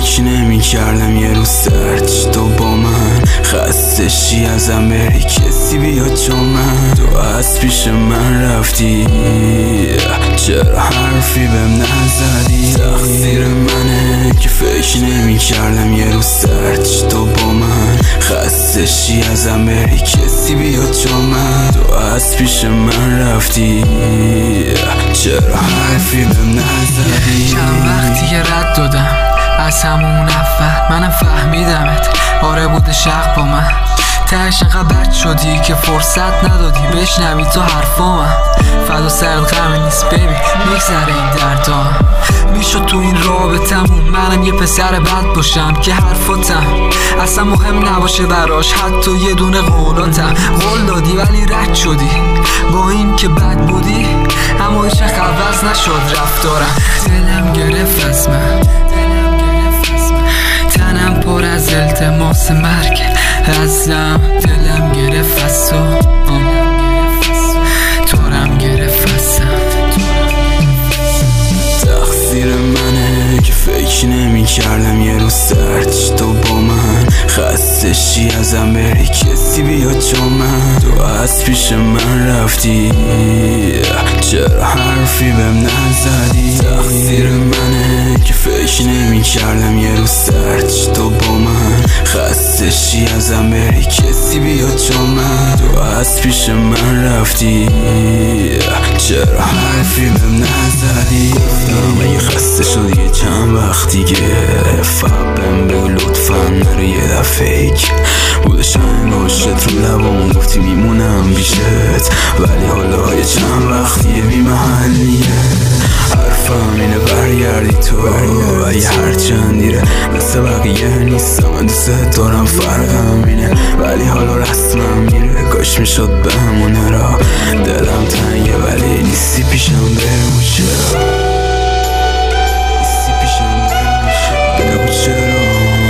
فکر نمی کردم یه روز سرچ تو با من خسته شی ازم بری کسی بیاد چون من تو از پیش من رفتی چرا حرفی بهم نزدی تقصیر منه که فکر نمی کردم یه روز سرچ تو با من خسته شی ازم بری کسی بیاد چون من تو از پیش من رفتی چرا حرفی بهم نزدی چند وقتی که رد دادم از همون اول منم فهمیدمت آره بوده شق با من تهش انقدر بد شدی که فرصت ندادی بشنوی تو حرفا من فدا سرت غمی نیست بیبی میگذره این دردا میشد تو این رابطمون منم یه پسر بد باشم که حرفاتم اصلا مهم نباشه براش حتی یه دونه قولاتم قول دادی ولی رد شدی با این که بد بودی اما هیچ عوض نشد رفتارم دلم گرفت از من تنم پر از التماس مرگ ازم دلم گرفت از تورم گرفت ازم تقصیر منه که فکر نمی کردم یه روز سرچ تو با من خسته شی ازم بری کسی بیاد چون من تو از پیش من رفتی چرا حرفی بهم نزدی تقصیر منه که فکر نمی کردم یه روز سرچ تو با من خسته شی ازم بری کسی بیاد چون من تو از پیش من رفتی چرا حرفی بهم نزدی اگه خسته شدی یه چند وقت دیگه فقط بهم بگو لطفا نرو یه دفعه بودش انگاشت رو لبام گفتی میمونم بیشت ولی حالا یه چند وقتیه بی محلیه حرفم اینه برگردی تو اگه هرچند دیره مثل بقیه نیستم من دوست دارم فرقم اینه ولی حالا رسمم میره کاش میشد بهمونه را دلم تنگه ولی نیستی پیشم بگو چرا نیستی پیشم بگو چرا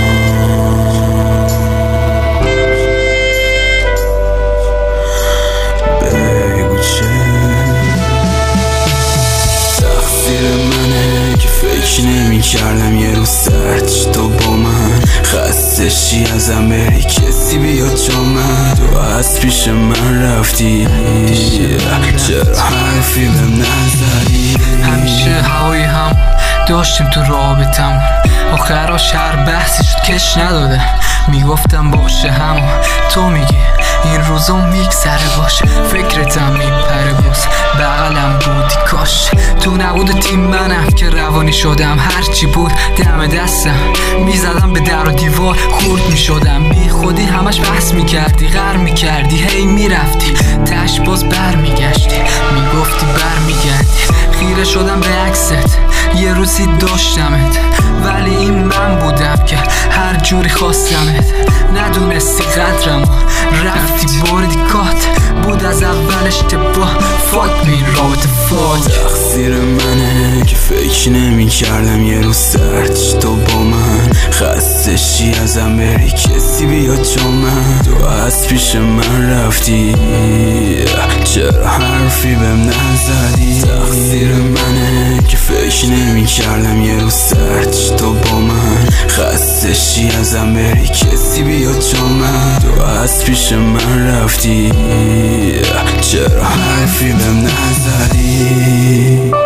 نمی کردم یه روز سرچ تو با من خسته شی ازم بری کسی بیاد چون من تو از پیش من رفتی چرا حرفی بهم نزدی همیشه هوایی هم داشتیم تو رابطمون آخراش هر بحثی شد کش نداده میگفتم باشه همون تو میگی این روزا میگذره باش فکرتم میپره باز بغلم بودی کاش تو نبود تیم منم که روانی شدم هرچی بود دم دستم میزدم به در و دیوار خورد میشدم بی خودی همش بحث میکردی غر میکردی هی میرفتی تش باز بر میگشتی میگفتی بر میگردی خیره شدم به عکست یه روزی داشتمت ولی این من بودم که هر جوری خواستمت ندونستی قدرمو رفتی بردی کات بود از اول اشتباه فاک به این رابطه فاک تقصیر منه که فکر نمی کردم یه روز سرچ تو با من خسته شی ازم بری کسی بیاد چون من تو از پیش من رفتی چرا حرفی بهم نزدی تقصیر منه که فکر نمی کردم یه روز سرچ تو با من خسته شی ازم بری کسی بیاد چون من تو از پیش من رفتی چرا حرفی بهم نزدی